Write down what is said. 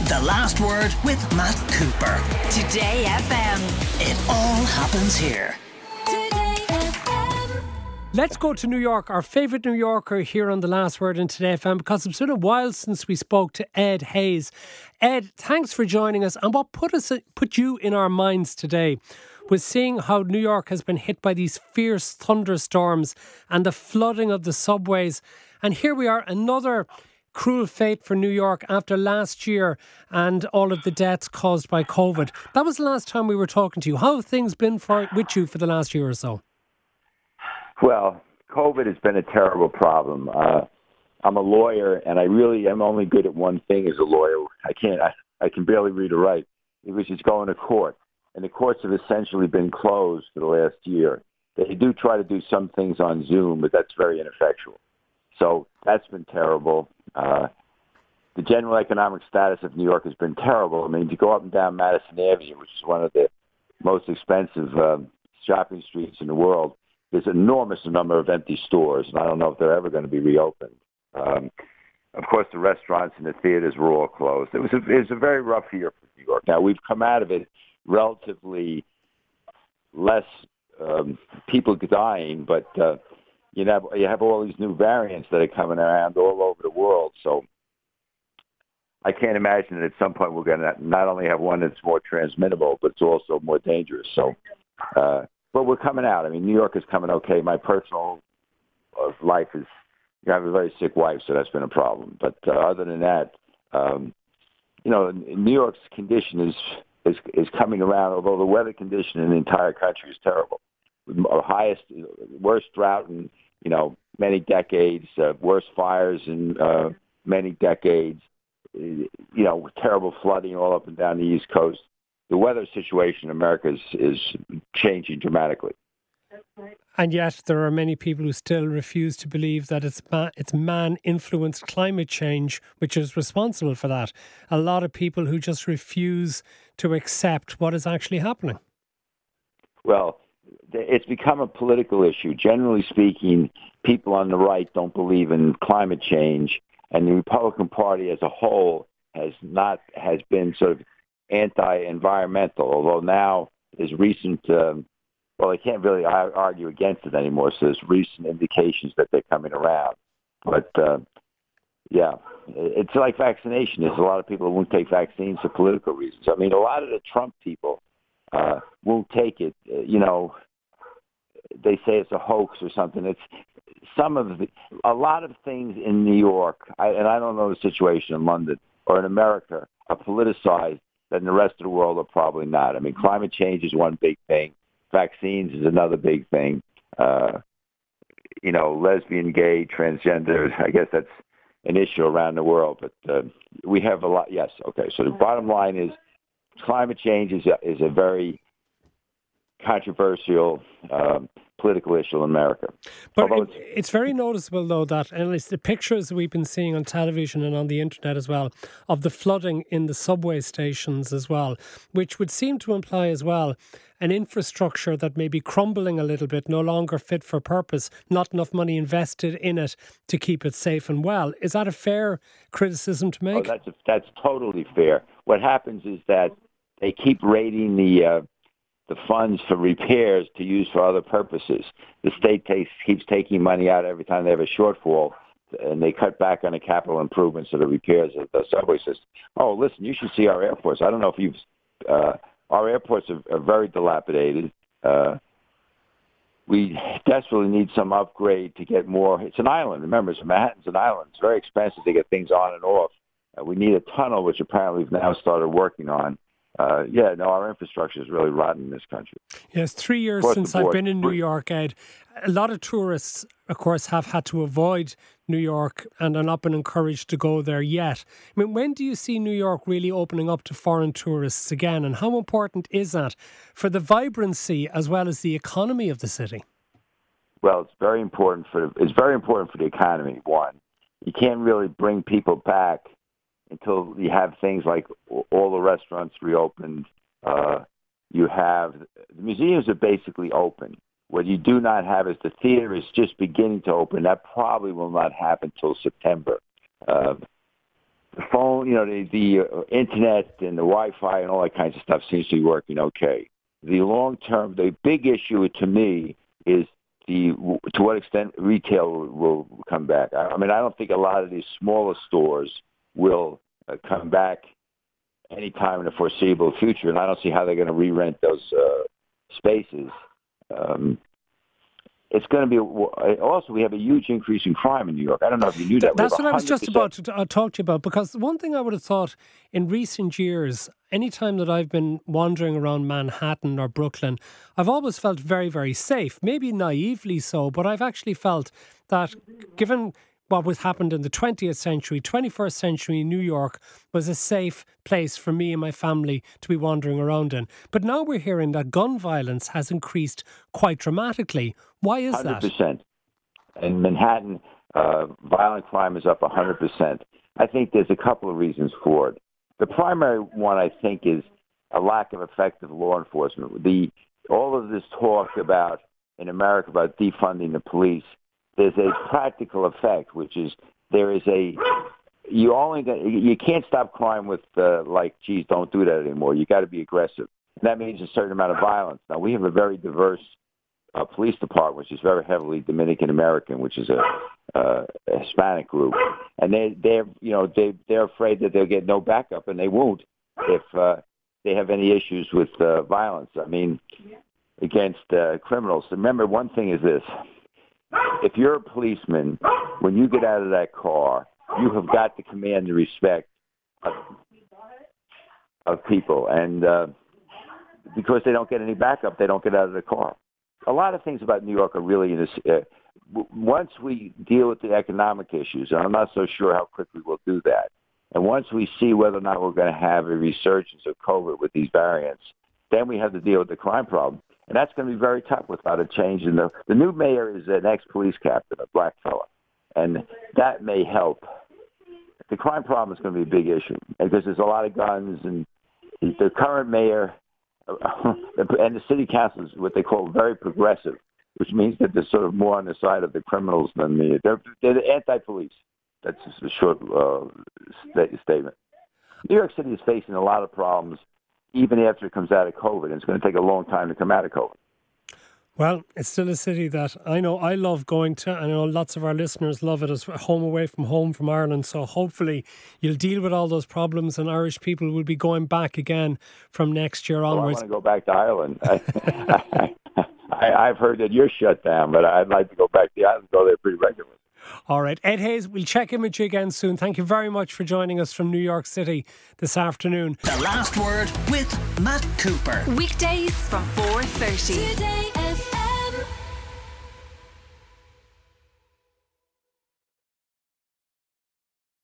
The Last Word with Matt Cooper. Today FM. It all happens here. Today FM. Let's go to New York, our favourite New Yorker here on The Last Word in Today FM, because it's been a while since we spoke to Ed Hayes. Ed, thanks for joining us. And what put you in our minds today was seeing how New York has been hit by these fierce thunderstorms and the flooding of the subways. And here we are, another cruel fate for New York after last year and all of the deaths caused by COVID. That was the last time we were talking to you. How have things been with you for the last year or so? Well, COVID has been a terrible problem. I'm a lawyer, and I really am only good at one thing as a lawyer. I can barely read or write, which is going to court. And the courts have essentially been closed for the last year. They do try to do some things on Zoom, but that's very ineffectual. So that's been terrible. The general economic status of New York has been terrible. I mean, you go up and down Madison Avenue, which is one of the most expensive shopping streets in the world. There's an enormous number of empty stores, and I don't know if they're ever going to be reopened. Of course, the restaurants and the theaters were all closed. It was a very rough year for New York. Now, we've come out of it relatively less people dying, but you have all these new variants that are coming around all over the world. So I can't imagine that at some point we're going to not only have one that's more transmittable, but it's also more dangerous. So, but we're coming out. I mean, New York is coming okay. My personal life is, I have a very sick wife, so that's been a problem. But other than that, New York's condition is coming around, although the weather condition in the entire country is terrible. Worst drought in many decades, worst fires in many decades, terrible flooding all up and down the East Coast. The weather situation in America is changing dramatically. And yet there are many people who still refuse to believe that it's man-influenced climate change which is responsible for that. A lot of people who just refuse to accept what is actually happening. Well, it's become a political issue. Generally speaking, people on the right don't believe in climate change, and the Republican Party as a whole has been sort of anti-environmental, although now there's recent, they can't really argue against it anymore, so there's recent indications that they're coming around. But, it's like vaccination. There's a lot of people who won't take vaccines for political reasons. I mean, a lot of the Trump people won't take it. They say it's a hoax or something. It's a lot of things in New York, and I don't know the situation in London or in America, are politicized that in the rest of the world are probably not. I mean, climate change is one big thing. Vaccines is another big thing. Lesbian, gay, transgender, I guess that's an issue around the world. But we have a lot. Yes. Okay. So the bottom line is climate change is a very controversial political issue in America. But it's very noticeable, though, that at least the pictures we've been seeing on television and on the internet as well of the flooding in the subway stations as well, which would seem to imply as well an infrastructure that may be crumbling a little bit, no longer fit for purpose, not enough money invested in it to keep it safe and well. Is that a fair criticism to make? Oh, that's totally fair. What happens is that they keep raiding the funds for repairs to use for other purposes. The state keeps taking money out every time they have a shortfall, and they cut back on the capital improvements of the repairs of the subway system. Oh, listen, you should see our airports. I don't know if our airports are very dilapidated. We desperately need some upgrade to get more. It's an island. Remember, Manhattan's an island. It's very expensive to get things on and off. We need a tunnel, which apparently we've now started working on. Our infrastructure is really rotten in this country. Yes, 3 years since I've been in New York, Ed. A lot of tourists, of course, have had to avoid New York and are not been encouraged to go there yet. I mean, when do you see New York really opening up to foreign tourists again? And how important is that for the vibrancy as well as the economy of the city? Well, it's very important for the economy. One, you can't really bring people back until you have things like all the restaurants reopened. The museums are basically open. What you do not have is the theater is just beginning to open. That probably will not happen till September. the phone, the internet and the Wi-Fi and all that kinds of stuff seems to be working okay. The long-term, the big issue to me is to what extent retail will come back. I don't think a lot of these smaller stores will come back anytime in the foreseeable future, and I don't see how they're going to re-rent those spaces. It's going to be also, we have a huge increase in crime in New York. I don't know if you knew that. That's what I was just about to talk to you about, because one thing I would have thought in recent years, any time that I've been wandering around Manhattan or Brooklyn, I've always felt very, very safe, maybe naively so, but I've actually felt that given what was happened in the 20th century, 21st century New York was a safe place for me and my family to be wandering around in. But now we're hearing that gun violence has increased quite dramatically. Why is 100%. That? 100%. In Manhattan, violent crime is up 100%. I think there's a couple of reasons for it. The primary one, I think, is a lack of effective law enforcement. All of this talk about, in America, about defunding the police, there's a practical effect, which is you can't stop crime with geez, don't do that anymore. You got to be aggressive. And that means a certain amount of violence. Now, we have a very diverse police department, which is very heavily Dominican American, which is a Hispanic group, and they're afraid that they'll get no backup, and they won't if they have any issues with violence. Against criminals. Remember, one thing is this. If you're a policeman, when you get out of that car, you have got to command the respect of people. And because they don't get any backup, they don't get out of the car. A lot of things about New York are really in this. Once we deal with the economic issues, and I'm not so sure how quickly we'll do that, and once we see whether or not we're going to have a resurgence of COVID with these variants, then we have to deal with the crime problem. And that's going to be very tough without a change. And the new mayor is an ex-police captain, a black fella. And that may help. The crime problem is going to be a big issue because there's a lot of guns. And the current mayor and the city council is what they call very progressive, which means that they're sort of more on the side of the criminals than they're the anti-police. That's just a short statement. New York City is facing a lot of problems even after it comes out of COVID, and it's going to take a long time to come out of COVID. Well, it's still a city that I know I love going to. I know lots of our listeners love it as home away from home from Ireland. So hopefully you'll deal with all those problems and Irish people will be going back again from next year onwards. I want to go back to Ireland. I've heard that you're shut down, but I'd like to go back to the island, go there pretty regularly. All right. Ed Hayes, we'll check in with you again soon. Thank you very much for joining us from New York City this afternoon. The Last Word with Matt Cooper. Weekdays from 4:30. Today